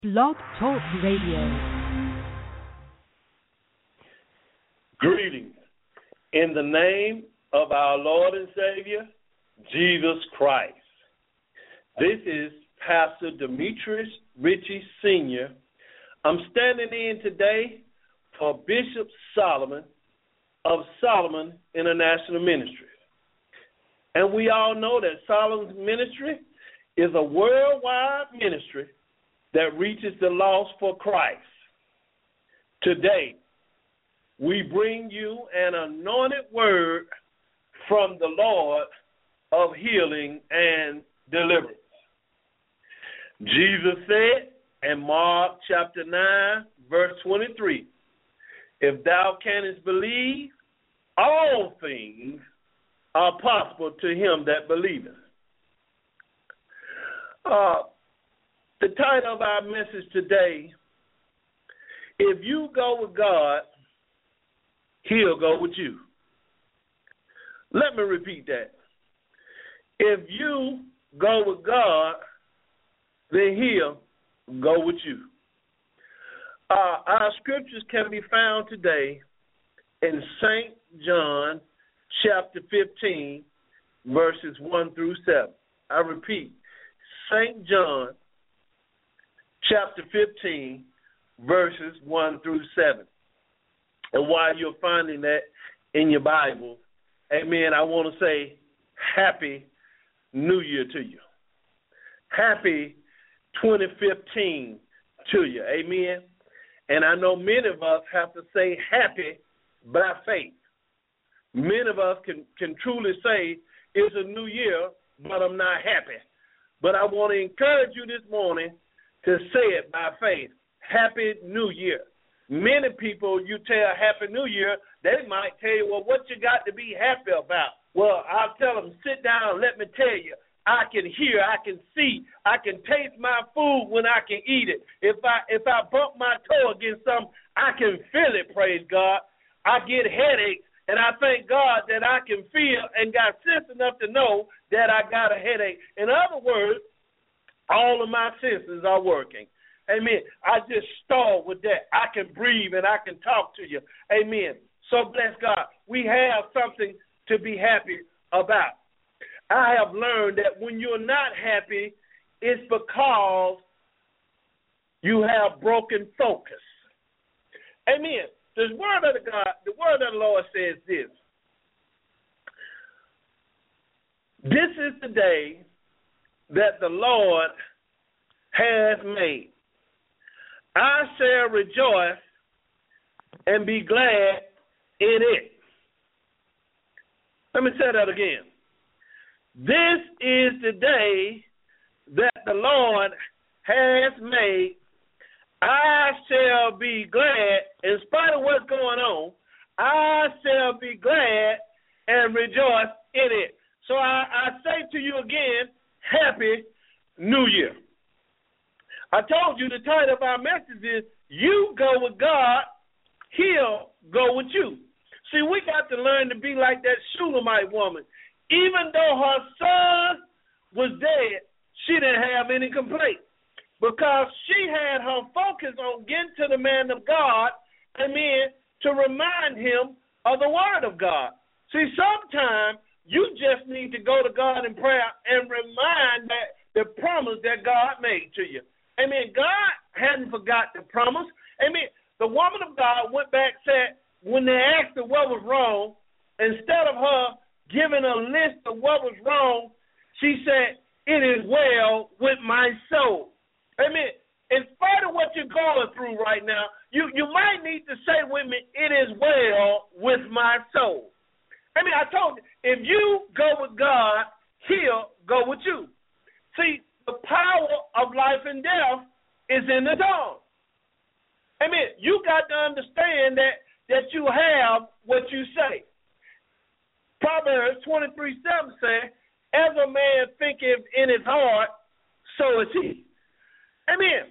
Blog Talk Radio. Greetings in the name of our Lord and Savior, Jesus Christ. This is Pastor Demetrius Ritchie Sr. I'm standing in today for Bishop Solomon of Solomon International Ministry. And we all know that Solomon's ministry is a worldwide ministry that reaches the lost for Christ. Today, we bring you an anointed word from the Lord of healing and deliverance. Jesus said in Mark chapter 9, verse 23, if thou canst believe, all things are possible to him that believeth. The title of our message today, if you go with God, he'll go with you. Let me repeat that. If you go with God, then he'll go with you. Our scriptures can be found today in St. John chapter 15, verses 1 through 7. I repeat, St. John chapter 15, verses 1 through 7. And while you're finding that in your Bible, amen, I want to say Happy New Year to you. Happy 2015 to you, amen. And I know many of us have to say happy by faith. Many of us can truly say it's a new year, but I'm not happy. But I want to encourage you this morning to say it by faith. Happy New Year. Many people, you tell Happy New Year, they might tell you, well, what you got to be happy about? Well, I'll tell them, sit down, let me tell you. I can hear, I can see, I can taste my food when I can eat it. If I bump my toe against something, I can feel it, praise God. I get headaches, and I thank God that I can feel and got sense enough to know that I got a headache. In other words, all of my senses are working. Amen. I just start with that. I can breathe and I can talk to you. Amen. So bless God. We have something to be happy about. I have learned that when you're not happy, it's because you have broken focus. Amen. The word of the Lord says this. This is the day that the Lord has made. I shall rejoice and be glad in it. Let me say that again. This is the day that the Lord has made. I shall be glad, in spite of what's going on, I shall be glad and rejoice in it. So I say to you again, Happy New Year. I told you the title of our message is, you go with God, he'll go with you. See, we got to learn to be like that Shulamite woman. Even though her son was dead, she didn't have any complaint because she had her focus on getting to the man of God, amen, to remind him of the word of God. See, sometimes you just need to go to God in prayer and remind that the promise that God made to you. Amen. God hadn't forgot the promise. Amen. The woman of God went back, said, when they asked her what was wrong, instead of her giving a list of what was wrong, she said, it is well with my soul. Amen. In spite of what you're going through right now, you might need to say with me, it is well with my soul. I mean, I told you, if you go with God, he'll go with you. See, the power of life and death is in the tongue. Amen. You got to understand that you have what you say. Proverbs 23:7 says, as a man thinketh in his heart, so is he. Amen.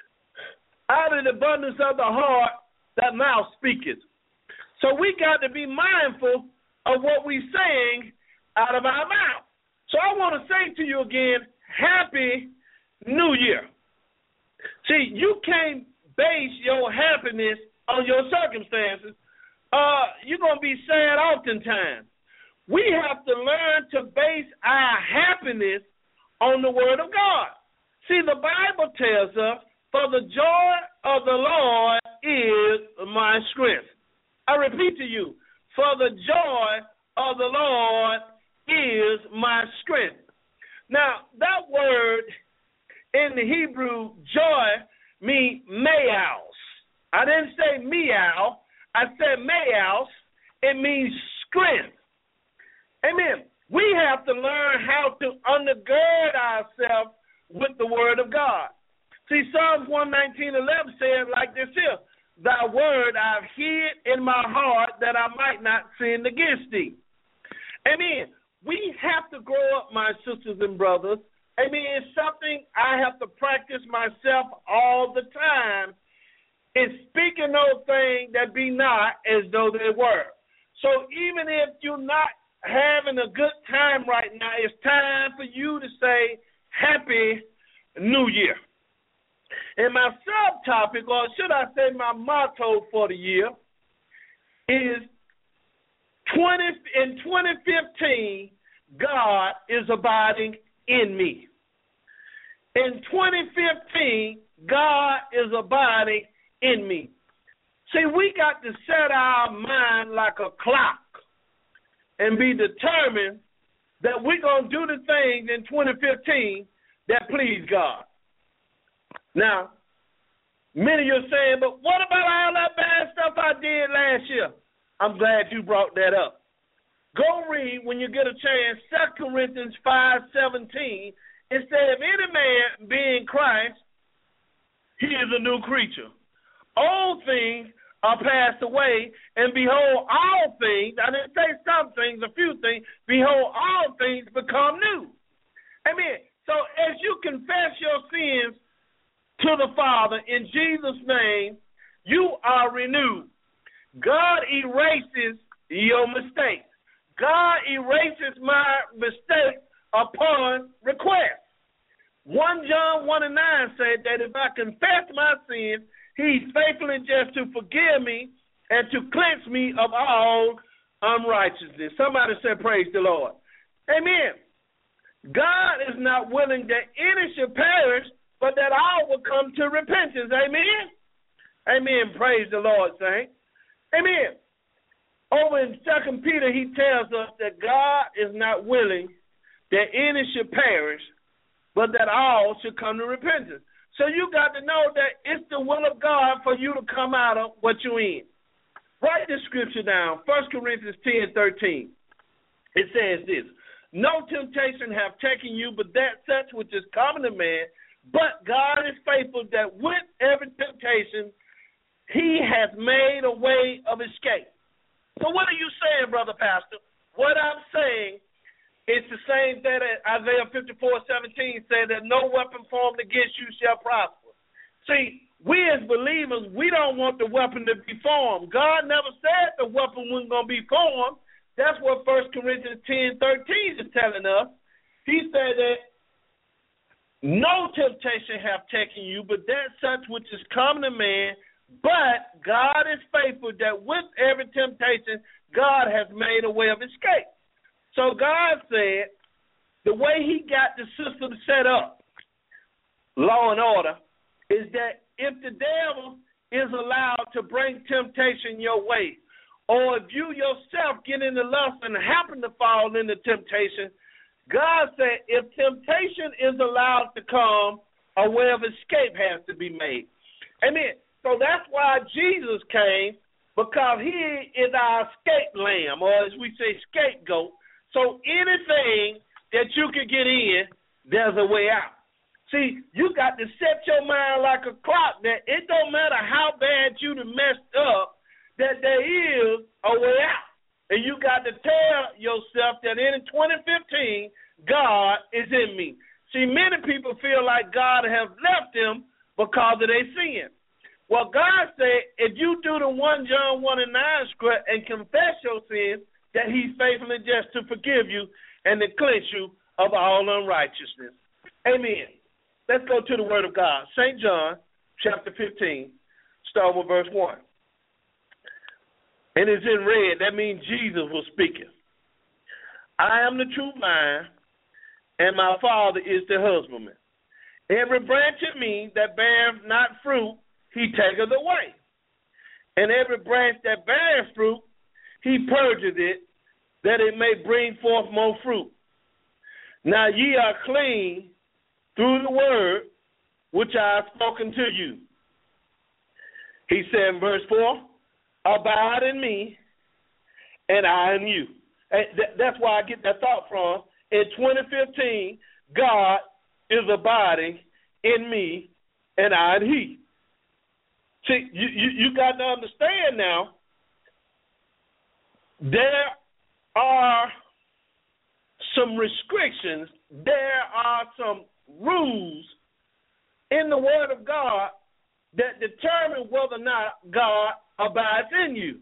Out of the abundance of the heart, that mouth speaketh. So we got to be mindful of what we're saying out of our mouth. So I want to say to you again, Happy New Year. See, you can't base your happiness on your circumstances. You're going to be sad oftentimes. We have to learn to base our happiness on the Word of God. See, the Bible tells us, for the joy of the Lord is my strength. I repeat to you, for the joy of the Lord is my strength. Now, that word in the Hebrew, joy, means meos. I didn't say meow. I said meos. It means strength. Amen. We have to learn how to undergird ourselves with the Word of God. See, Psalms 119:11 says like this here, thy word I've hid in my heart that I might not sin against thee. Amen. We have to grow up, my sisters and brothers. Amen. It's something I have to practice myself all the time. It's speaking those things that be not as though they were. So even if you're not having a good time right now, it's time for you to say Happy New Year. And my subtopic, or should I say my motto for the year, is in 2015, God is abiding in me. In 2015, God is abiding in me. See, we got to set our mind like a clock and be determined that we're going to do the things in 2015 that please God. Now, many of you are saying, but what about all that bad stuff I did last year? I'm glad you brought that up. Go read, when you get a chance, 2 Corinthians 5:17. It says, if any man be in Christ, he is a new creature. Old things are passed away, and behold, all things, I didn't say some things, a few things, behold, all things become new. Amen. So as you confess your sins to the Father in Jesus' name, you are renewed. God erases your mistakes. God erases my mistakes upon request. 1 John 1:9 said that if I confess my sins, he's faithful and just to forgive me and to cleanse me of all unrighteousness. Somebody say, praise the Lord. Amen. God is not willing that any should perish, but that all will come to repentance. Amen. Amen. Praise the Lord, saints. Amen. Over in 2 Peter, he tells us that God is not willing that any should perish, but that all should come to repentance. So you got to know that it's the will of God for you to come out of what you're in. Write this scripture down, 1 Corinthians 10:13. It says this, no temptation have taken you, but that such which is common to man, but God is faithful that with every temptation he has made a way of escape. So what are you saying, Brother Pastor? What I'm saying, it's the same thing that Isaiah 54:17 said that no weapon formed against you shall prosper. See, we as believers, we don't want the weapon to be formed. God never said the weapon wasn't going to be formed. That's what 1 Corinthians 10:13 is telling us. He said that no temptation have taken you, but that such which is common to man, but God is faithful that with every temptation, God has made a way of escape. So God said the way he got the system set up, law and order, is that if the devil is allowed to bring temptation your way, or if you yourself get into lust and happen to fall into temptation, God said if temptation is allowed to come, a way of escape has to be made. Amen. So that's why Jesus came, because he is our escape lamb, or as we say, scapegoat. So anything that you can get in, there's a way out. See, you got to set your mind like a clock that it don't matter how bad you done messed up, that there is a way out. And you got to tell yourself that in 2015, God is in me. See, many people feel like God has left them because of their sin. Well, God said, if you do the 1 John 1:9 script and confess your sins, that he's faithful and just to forgive you and to cleanse you of all unrighteousness. Amen. Let's go to the word of God. St. John chapter 15, start with verse 1. And it's in red. That means Jesus was speaking. I am the true vine, and my Father is the husbandman. Every branch in me that beareth not fruit, he taketh away. And every branch that beareth fruit, he purgeth it, that it may bring forth more fruit. Now ye are clean through the word which I have spoken to you. He said in verse 4, abide in me, and I in you. And that's where I get that thought from. In 2015, God is abiding in me, and I in he. See, you got to understand now, there are some restrictions, there are some rules in the Word of God that determine whether or not God abides in you.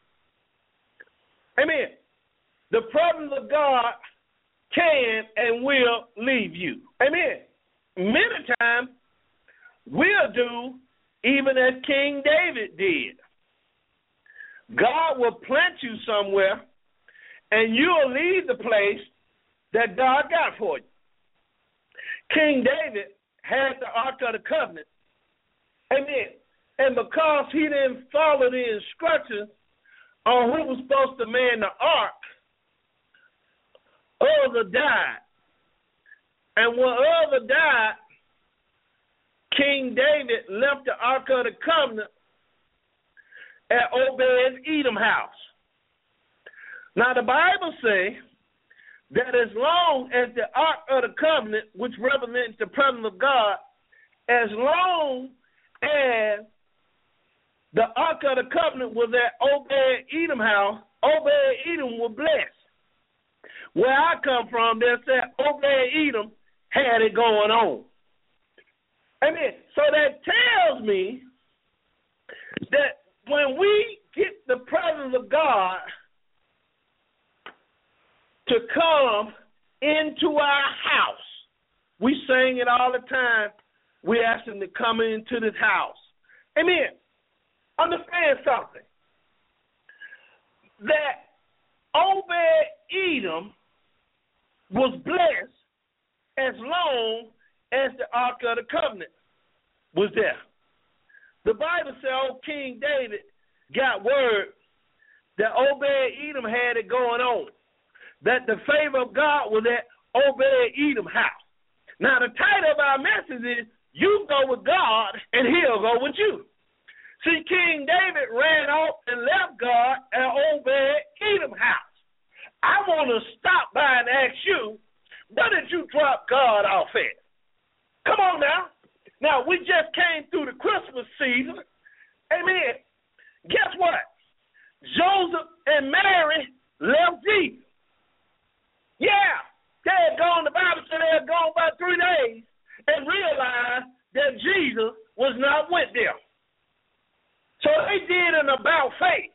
Amen. The presence of God can and will leave you. Amen. Many times we'll do even as King David did. God will plant you somewhere and you'll leave the place that God got for you. King David had the Ark of the Covenant. Amen. And because he didn't follow the instructions on who was supposed to man the ark, Uzzah died. And when Uzzah died, King David left the Ark of the Covenant at Obed-Edom's house. Now the Bible says that as long as the Ark of the Covenant, which represents the presence of God, as long as the Ark of the Covenant was at Obed-Edom's house, Obed-Edom was blessed. Where I come from, they said Obed-Edom had it going on. Amen. So that tells me that when we get the presence of God to come into our house, we sing it all the time, we ask him to come into this house. Amen. Understand something. That Obed-Edom was blessed as long as the Ark of the Covenant was there. The Bible says old King David got word that Obed-Edom had it going on, that the favor of God was at Obed-Edom's house. Now, the title of our message is, you go with God and he'll go with you. See, King David ran off and left God at Obed-Edom's house. I want to stop by and ask you, where did you drop God off at? Come on now. Now, we just came through the Christmas season. Amen. Guess what? Joseph and Mary left Jesus. Yeah, they had gone, the Bible said they had gone about 3 days and realized that Jesus was not with them. So they did an about face.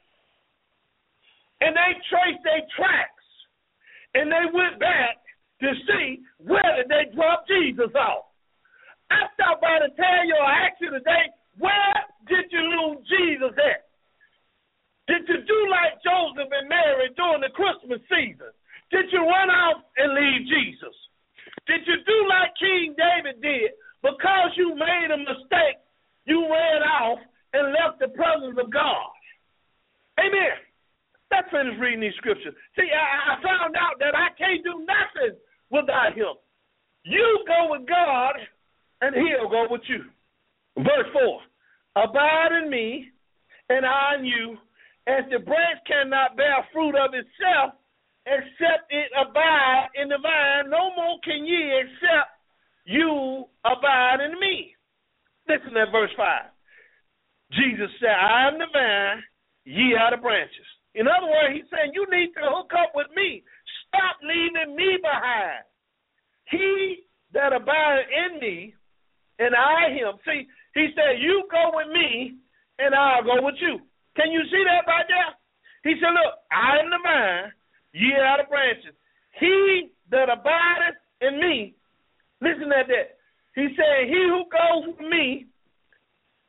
And they traced their tracks. And they went back to see where did they drop Jesus off. I stopped by to tell you or ask you today, where did you lose Jesus at? Did you do like Joseph and Mary during the Christmas season? Did you run off and leave Jesus? Did you do like King David did? Because you made a mistake, you ran off and left the presence of God. Amen. Let's finish reading these scriptures. See, I found out that I can't do nothing without him. You go with God, and he'll go with you. Verse 4, abide in me, and I in you, as the branch cannot bear fruit of itself, except it abide in the vine, no more can ye except you abide in me. Listen to verse 5. Jesus said, I am the vine, ye are the branches. In other words, he's saying you need to hook up with me. Stop leaving me behind. He that abideth in me, and I him. See, he said, you go with me, and I'll go with you. Can you see that right there? He said, look, I am the vine, ye are the branches. He that abideth in me, listen at that. He said, he who goes with me,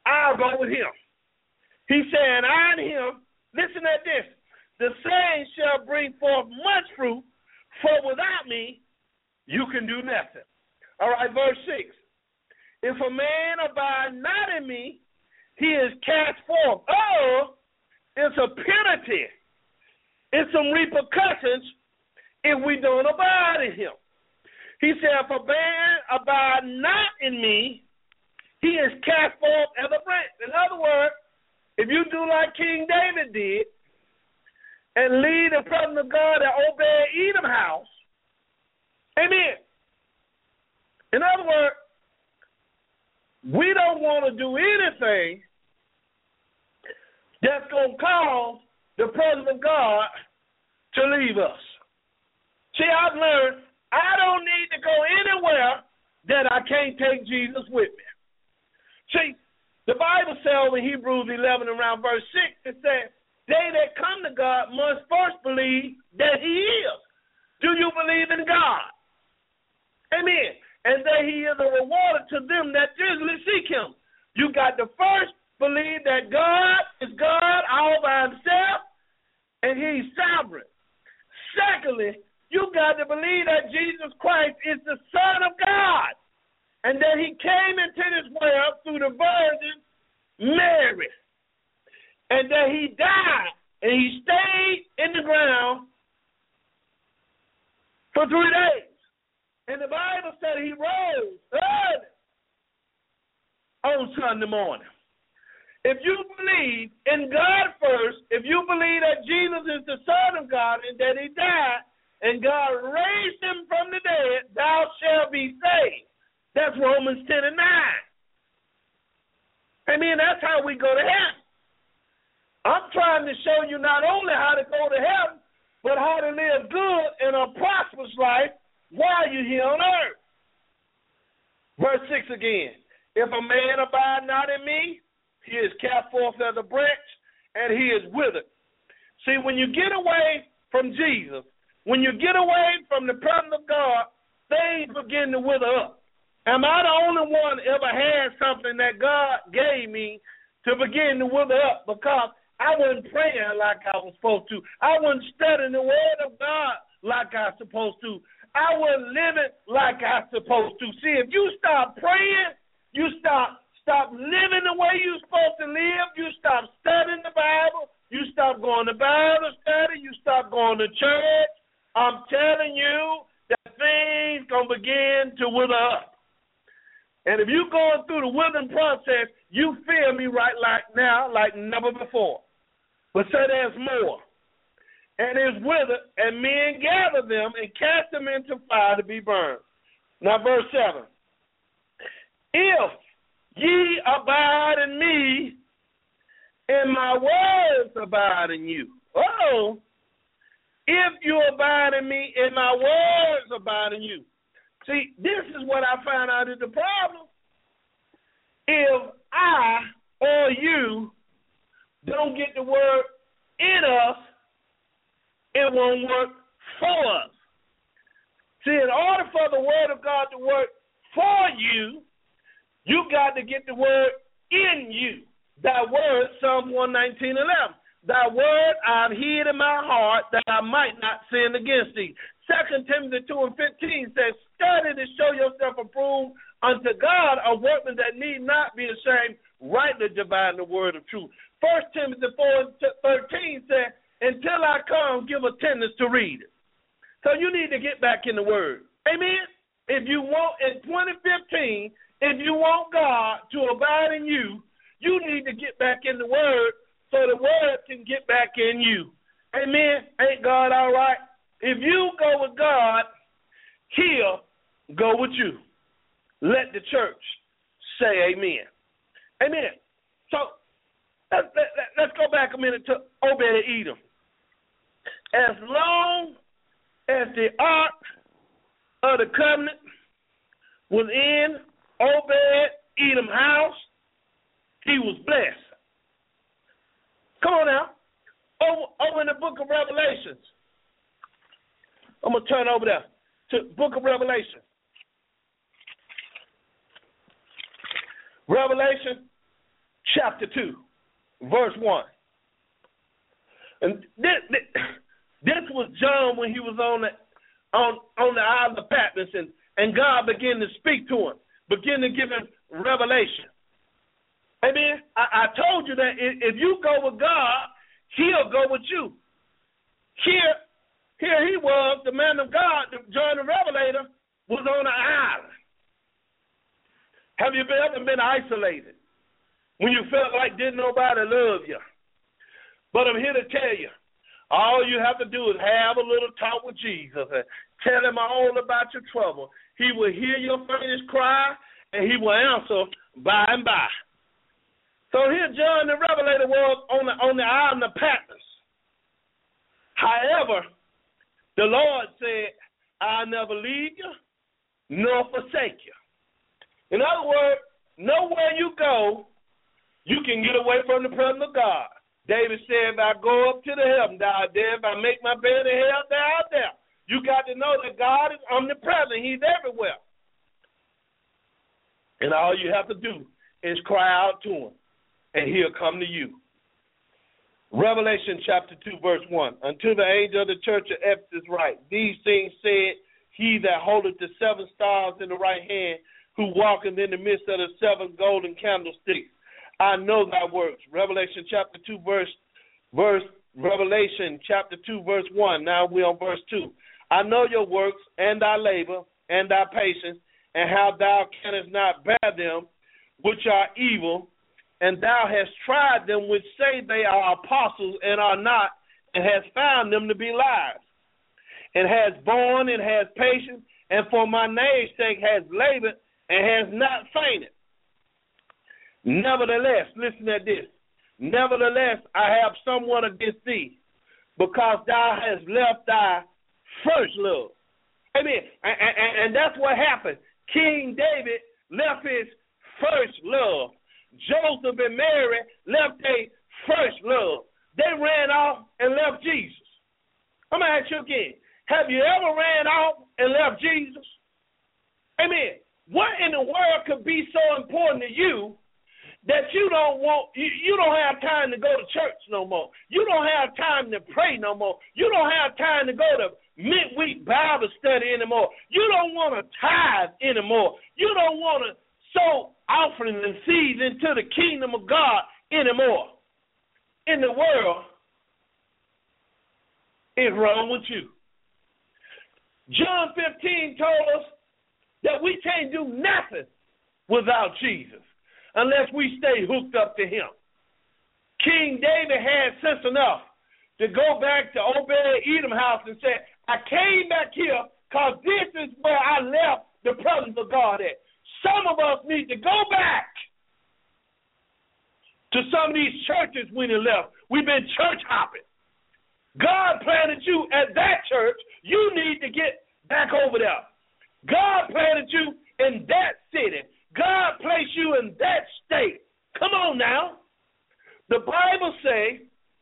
I'll go with him. He said, I and him, listen at this, the same shall bring forth much fruit, for without me you can do nothing. All right, verse 6. If a man abide not in me, he is cast forth. Oh, it's a penalty. It's some repercussions if we don't abide in him. He said, if a man abide not in me, he is cast forth as a branch. In other words, if you do like King David did and lead the presence of God at Obed-Edom house, amen. In other words, we don't want to do anything that's going to cause the presence of God to leave us. See, I've learned I don't need to go anywhere that I can't take Jesus with me. See, the Bible says in Hebrews 11 around verse 6, it says, they that come to God must first believe that he is. Do you believe in God? Amen. And that he is a rewarder to them that diligently seek him. You got to first believe that God is God all by himself and he's sovereign. Secondly, you got to believe that Jesus Christ is the Son of God and that he came into this world through the Virgin Mary and that he died and he stayed in the ground for 3 days. And the Bible said he rose early on Sunday morning. If you believe in God first, if you believe that Jesus is the Son of God and that he died and God raised him from the dead, thou shalt be saved. That's Romans 10 and 9. I mean, that's how we go to heaven. I'm trying to show you not only how to go to heaven, but how to live good and a prosperous life while you're here on earth. Verse 6 again. If a man abide not in me, he is cast forth as a branch, and he is withered. See, when you get away from Jesus, when you get away from the presence of God, things begin to wither up. Am I the only one ever had something that God gave me to begin to wither up? Because I wasn't praying like I was supposed to. I wasn't studying the word of God like I was supposed to. I wasn't living like I was supposed to. See, if you stop praying, you stop living the way you're supposed to live, you stop studying the Bible, you stop going to Bible study, you stop going to church, I'm telling you that things going to begin to wither up. And if you're going through the withering process, you feel me right like now, like never before. But say there's more. And it's withered, and men gather them and cast them into fire to be burned. Now, verse 7. If ye abide in me, and my words abide in you. Uh-oh. If you abide in me, and my words abide in you. See, this is what I found out is the problem. If I or you don't get the word in us, it won't work for us. See, in order for the word of God to work for you, you got to get the word in you. That word, Psalm 119:11. Thy word I've hid in my heart that I might not sin against thee. 2 Timothy 2:15 says, study to show yourself approved unto God, a workman that need not be ashamed, rightly dividing the word of truth. 1 Timothy 4:13 says, until I come, give attendance to read it. So you need to get back in the word. Amen? If you want, in 2015, if you want God to abide in you, you need to get back in the word so the word can get back in you. Amen? Ain't God all right? If you go with God, he'll go with you. Let the church say amen. Amen. So let's go back a minute to Obed-Edom. As long as the ark of the covenant was in Obed-Edom's house, he was blessed. Come on now. Over in the book of Revelations. I'm going to turn over there to the book of Revelation. Revelation chapter 2, verse 1. And this was John when he was on the Isle of Patmos, and God began to speak to him, began to give him revelation. Amen. I told you that if you go with God, he'll go with you. Here he was, the man of God, John the Revelator, was on an island. Have you ever been isolated when you felt like didn't nobody love you? But I'm here to tell you, all you have to do is have a little talk with Jesus and tell him all about your trouble. He will hear your faintest cry, and he will answer by and by. So here John the Revelator was on the island of Patmos. However, the Lord said, I'll never leave you nor forsake you. In other words, nowhere you go, you can get away from the presence of God. David said, if I go up to the heaven, thou art there. If I make my bed in hell, thou art there. You got to know that God is omnipresent. He's everywhere. And all you have to do is cry out to him, and he'll come to you. Revelation chapter 2, verse 1. Unto the angel of the church of Ephesus write, these things said he that holdeth the 7 stars in the right hand, who walketh in the midst of the 7 golden candlesticks. I know thy works. Revelation chapter 2, Revelation chapter 2, verse 1. Now we're on verse 2. I know your works and thy labor and thy patience, and how thou canst not bear them which are evil, and thou hast tried them which say they are apostles and are not, and hast found them to be liars, and hast borne and hast patience, and for my name's sake has labored and has not fainted. Nevertheless, listen at this. Nevertheless, I have somewhat against thee, because thou hast left thy first love. Amen. And that's what happened. King David left his first love. Joseph and Mary left their first love. They ran off and left Jesus. I'm going to ask you again. Have you ever ran off and left Jesus? Amen. What in the world could be so important to you that you don't have time to go to church no more? You don't have time to pray no more. You don't have time to go to midweek Bible study anymore. You don't want to tithe anymore. You don't want to sow offerings and seeds into the kingdom of God anymore. In the world is wrong with you. John 15 told us that we can't do nothing without Jesus unless we stay hooked up to him. King David had sense enough to go back to Obed-Edom's house and say, I came back here because this is where I left the presence of God at. Some of us need to go back to some of these churches we done left. We've been church hopping. God planted you at that church. You need to get back over there. God planted you in that city. God placed you in that state. Come on now. The Bible says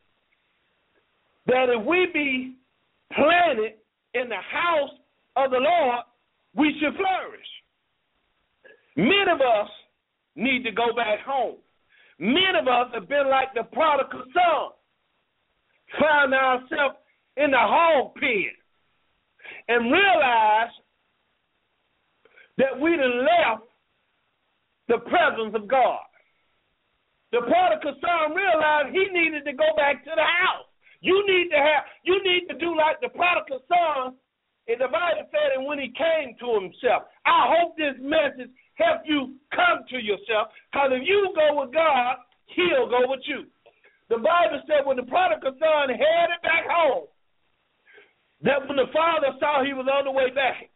that if we be planted in the house of the Lord, we should flourish. Many of us need to go back home. Many of us have been like the prodigal son, found ourselves in the hog pen, and realized that we done left the presence of God. The prodigal son realized he needed to go back to the house. You need to do like the prodigal son, and the Bible said, and when he came to himself. I hope this message help you come to yourself, because if you go with God, he'll go with you. The Bible said when the prodigal son headed back home, that when the father saw he was on the way back,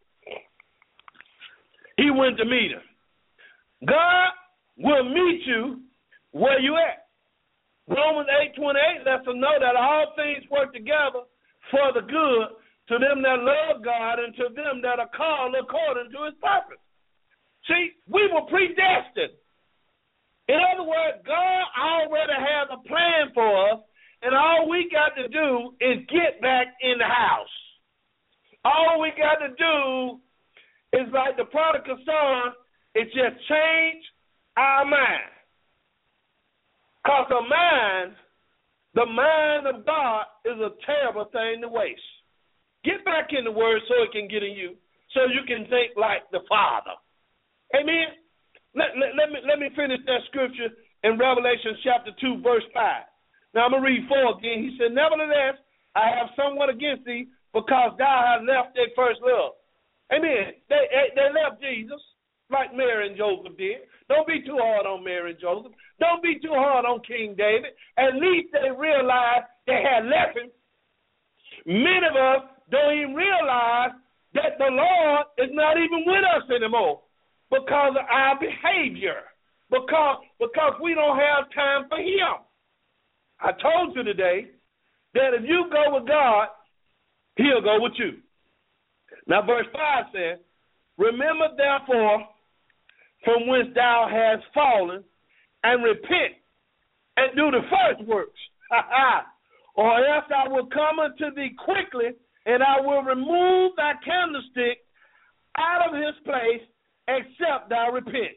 he went to meet him. God will meet you where you at. Romans 8:28 lets us know that all things work together for the good to them that love God and to them that are called according to his purpose. See, we were predestined. In other words, God already has a plan for us, and all we got to do is get back in the house. All we got to do is like the prodigal son, is just change our mind. Because the mind of God is a terrible thing to waste. Get back in the Word so it can get in you, so you can think like the Father. Amen? Let me finish that scripture in Revelation chapter 2, verse 5. Now I'm going to read 4 again. He said, nevertheless, I have somewhat against thee, because thou hast left thy first love. Amen. They left Jesus like Mary and Joseph did. Don't be too hard on Mary and Joseph. Don't be too hard on King David. At least they realized they had left him. Many of us don't even realize that the Lord is not even with us anymore because of our behavior, because we don't have time for him. I told you today that if you go with God, he'll go with you. Now, verse 5 says, remember therefore from whence thou hast fallen, and repent, and do the first works. Or else I will come unto thee quickly, and I will remove thy candlestick out of his place, except thou repent.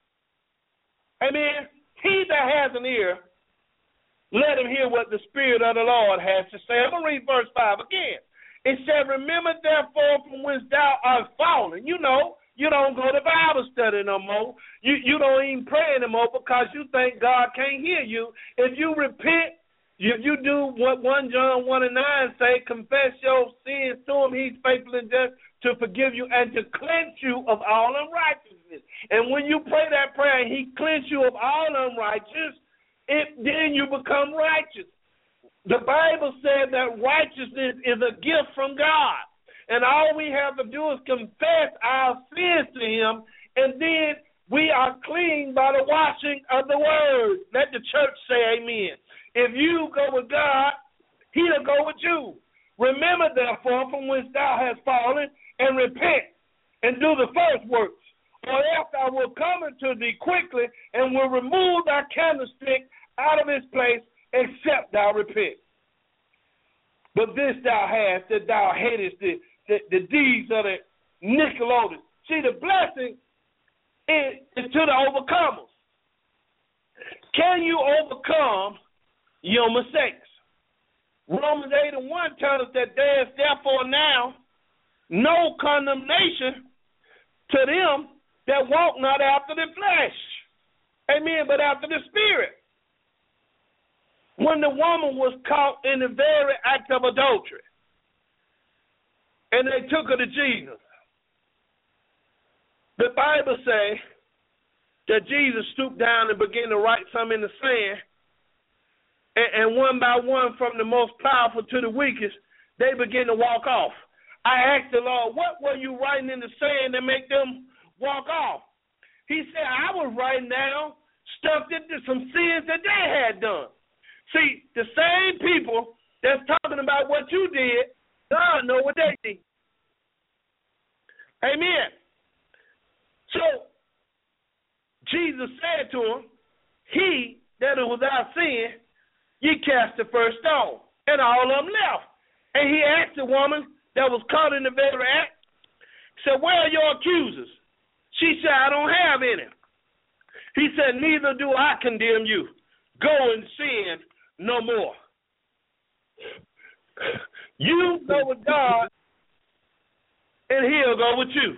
Amen. He that has an ear, let him hear what the Spirit of the Lord has to say. I'm going to read verse 5 again. It said, remember therefore from whence thou art fallen. You know, you don't go to Bible study no more. You don't even pray anymore because you think God can't hear you. If you repent, you do what 1 John 1 and 9 say, confess your sins to him. He's faithful and just to forgive you and to cleanse you of all unrighteousness. And when you pray that prayer and he cleanses you of all unrighteousness, then you become righteous. The Bible said that righteousness is a gift from God. And all we have to do is confess our sins to him, and then we are clean by the washing of the word. Let the church say amen. If you go with God, he'll go with you. Remember, therefore, from whence thou hast fallen, and repent, and do the first works. Or else I will come unto thee quickly, and will remove thy candlestick out of his place, except thou repent. But this thou hast, that thou hatest the deeds of the Nicolaitans. See, the blessing is to the overcomers. Can you overcome your mistakes? Romans 8 and 1 tells us that there is therefore now no condemnation to them that walk not after the flesh. Amen, but after the Spirit. When the woman was caught in the very act of adultery, and they took her to Jesus, the Bible says that Jesus stooped down and began to write some in the sand, and one by one, from the most powerful to the weakest, they began to walk off. I asked the Lord, what were you writing in the sand that make them walk off? He said, I was writing down stuff that some sins that they had done. See, the same people that's talking about what you did, God know what they did. Amen. So, Jesus said to him, he that is without sin, ye cast the first stone. And all of them left. And he asked the woman that was caught in the very act, said, where are your accusers? She said, I don't have any. He said, neither do I condemn you. Go and sin no more. You go with God, and he'll go with you.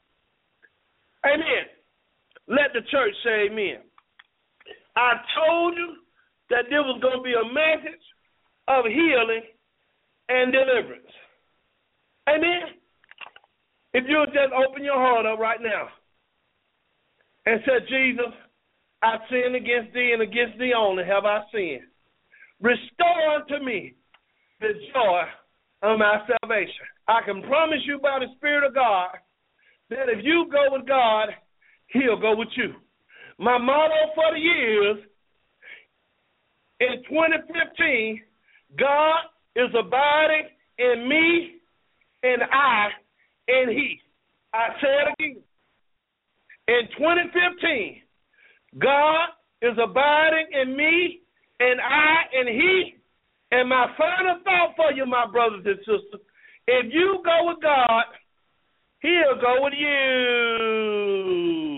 Amen. Let the church say amen. I told you that there was going to be a message of healing and deliverance. Amen. If you'll just open your heart up right now and say, Jesus, I sinned against thee, and against thee only have I sinned. Restore unto me the joy of my salvation. I can promise you by the Spirit of God that if you go with God, he'll go with you. My motto for the year is, in 2015, God is abiding in me, and I in he. I say it again. In 2015, God is abiding in me, and I and he. And my final thought for you, my brothers and sisters, if you go with God, he'll go with you.